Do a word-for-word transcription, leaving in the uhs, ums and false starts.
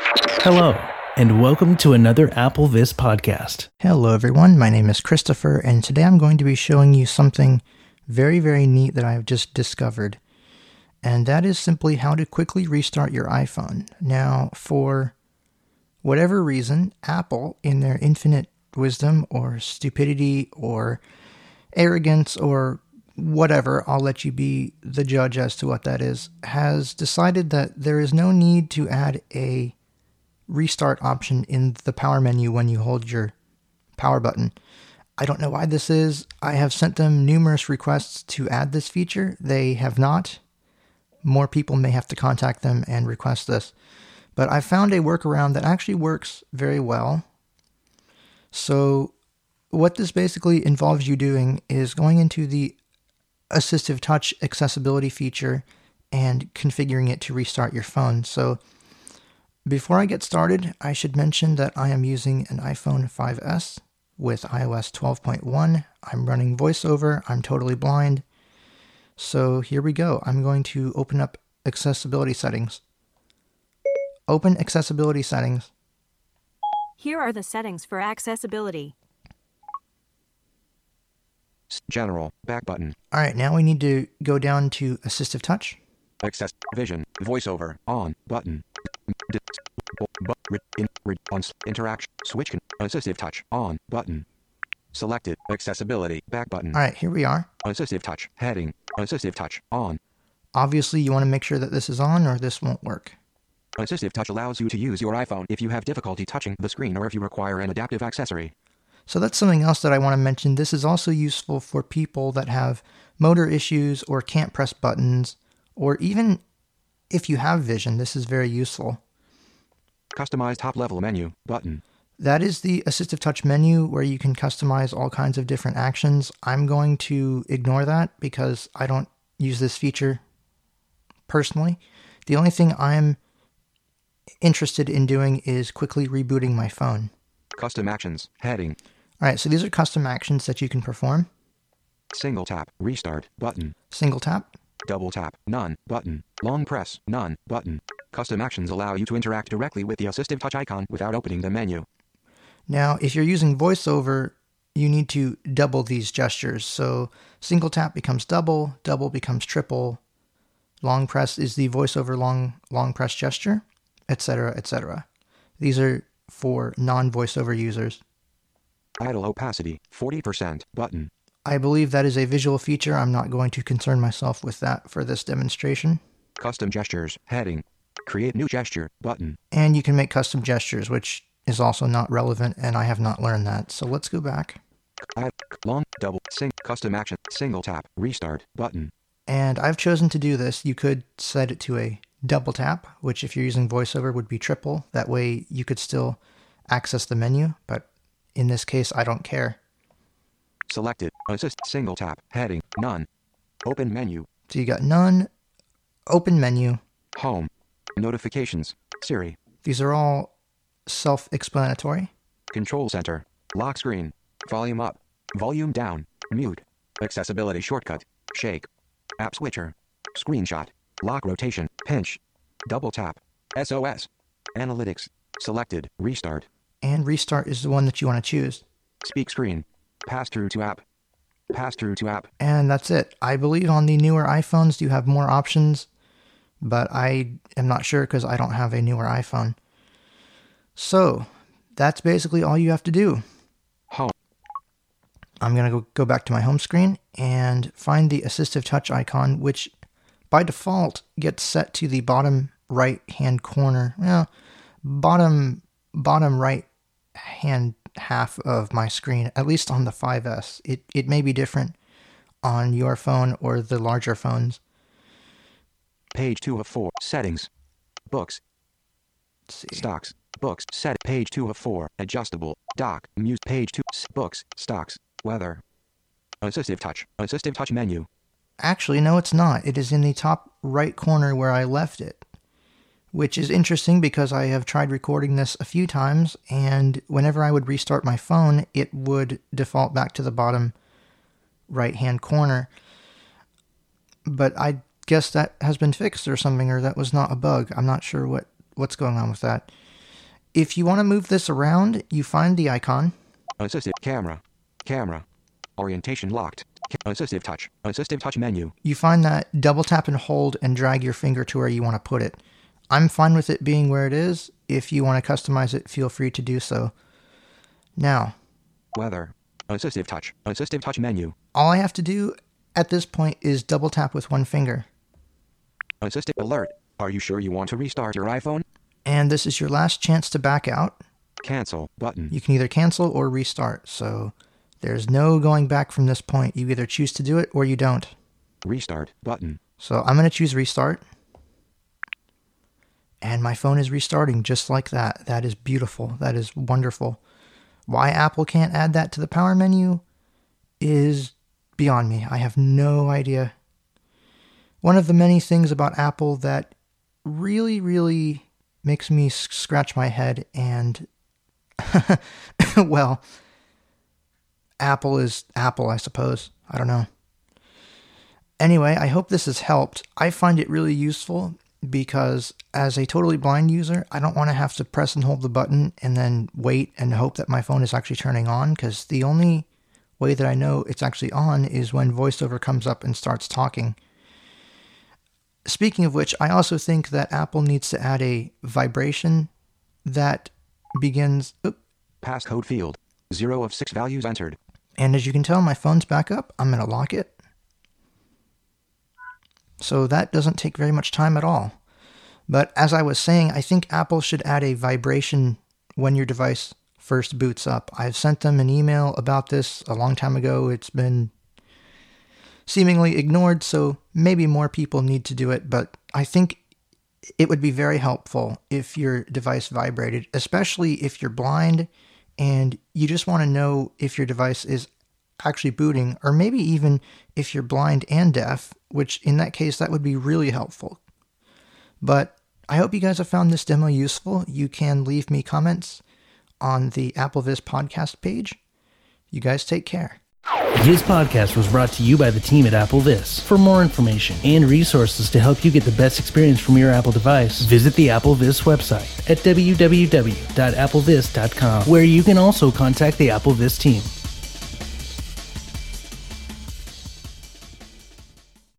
Hello, and welcome to another AppleVis podcast. Hello everyone, my name is Christopher, and today I'm going to be showing you something very, very neat that I've just discovered. And that is simply how to quickly restart your iPhone. Now, for whatever reason, Apple, in their infinite wisdom or stupidity or arrogance or whatever, I'll let you be the judge as to what that is, has decided that there is no need to add a restart option in the power menu when you hold your power button. I don't know why this is. I have sent them numerous requests to add this feature. They have not. More people may have to contact them and request this. But I found a workaround that actually works very well. So what this basically involves you doing is going into the Assistive Touch accessibility feature and configuring it to restart your phone. So before I get started, I should mention that I am using an iPhone five S with i O S twelve point one. I'm running VoiceOver. I'm totally blind. So here we go. I'm going to open up accessibility settings. Open accessibility settings. Here are the settings for accessibility. General, back button. All right, now we need to go down to Assistive Touch. Access, vision, voiceover, on, button. D- bu- re- in- re- on, interaction, switch, con- assistive touch, on, button. Selected, accessibility, back button. All right, here we are. Assistive touch, heading, assistive touch, on. Obviously, you want to make sure that this is on or this won't work. Assistive touch allows you to use your iPhone if you have difficulty touching the screen or if you require an adaptive accessory. So that's something else that I want to mention. This is also useful for people that have motor issues or can't press buttons, or even if you have vision, this is very useful. Customize top-level menu, button. That is the Assistive Touch menu where you can customize all kinds of different actions. I'm going to ignore that because I don't use this feature personally. The only thing I'm interested in doing is quickly rebooting my phone. Custom actions, heading. All right, so these are custom actions that you can perform. Single tap, restart, button. Single tap. Double tap, none, button. Long press, none, button. Custom actions allow you to interact directly with the Assistive Touch icon without opening the menu. Now, if you're using VoiceOver, you need to double these gestures. So single tap becomes double, double becomes triple. Long press is the VoiceOver long long press gesture, et cetera, et cetera. These are for non-VoiceOver users. Idle opacity, forty percent, button. I believe that is a visual feature. I'm not going to concern myself with that for this demonstration. Custom gestures, heading. Create new gesture, button. And you can make custom gestures, which is also not relevant, and I have not learned that. So let's go back. I, long, double, sing, custom action, single tap, restart, button. And I've chosen to do this. You could set it to a double tap, which if you're using VoiceOver would be triple. That way you could still access the menu, but in this case, I don't care. Selected, assist, single tap, heading, none. Open menu. So you got none, open menu. Home. Notifications, Siri. These are all self-explanatory. Control center, lock screen, volume up, volume down, mute. Accessibility shortcut, shake. App switcher, screenshot, lock rotation, pinch. Double tap, S O S. Analytics, selected, restart. And restart is the one that you want to choose. Speak screen. Pass through to app. Pass through to app. And that's it. I believe on the newer iPhones you have more options, but I am not sure because I don't have a newer iPhone. So that's basically all you have to do. Home. I'm going to go, go back to my home screen and find the Assistive Touch icon, which by default gets set to the bottom right hand corner. Well, bottom bottom right hand half of my screen, at least on the five S. It it may be different on your phone or the larger phones. Page two of four. Settings. Books. Let's see. Stocks. Books. Set. Page two of four. Adjustable. Dock. Muse. Page two. Books. Stocks. Weather. Assistive Touch. Assistive Touch menu. Actually, no, it's not. It is in the top right corner where I left it. Which is interesting because I have tried recording this a few times, and whenever I would restart my phone, it would default back to the bottom right-hand corner. But I guess that has been fixed or something, or that was not a bug. I'm not sure what, what's going on with that. if you want to move this around, you find the icon. Assistive camera. Camera. Orientation locked. Assistive touch. Assistive touch menu. You find that, double tap and hold and drag your finger to where you want to put it. I'm fine with it being where it is. If you want to customize it, feel free to do so. Now, Weather. Assistive touch. Assistive touch menu. all I have to do at this point is double tap with one finger. Assistive alert. Are you sure you want to restart your iPhone? And this is your last chance to back out. Cancel button. You can either cancel or restart. So there's no going back from this point. You either choose to do it or you don't. Restart button. So I'm going to choose restart. And my phone is restarting just like that. That is beautiful. That is wonderful. Why Apple can't add that to the power menu is beyond me. I have no idea. One of the many things about Apple that really, really makes me scratch my head and, well, Apple is Apple, I suppose. I don't know. Anyway, I hope this has helped. I find it really useful because as a totally blind user, I don't want to have to press and hold the button and then wait and hope that my phone is actually turning on, because the only way that I know it's actually on is when VoiceOver comes up and starts talking. Speaking of which, I also think that Apple needs to add a vibration that begins... Oop, Passcode field. Zero of six values entered. and as you can tell, my phone's back up. I'm going to lock it. So that doesn't take very much time at all. But as I was saying, I think Apple should add a vibration when your device first boots up. I've sent them an email about this a long time ago. It's been seemingly ignored, so maybe more people need to do it. But I think it would be very helpful if your device vibrated, especially if you're blind and you just want to know if your device is actually booting, or maybe even if you're blind and deaf, which in that case, that would be really helpful. But I hope you guys have found this demo useful. You can leave me comments on the AppleVis podcast page. You guys take care. This podcast was brought to you by the team at AppleVis. For more information and resources to help you get the best experience from your Apple device, visit the AppleVis website at w w w dot applevis dot com, where you can also contact the AppleVis team.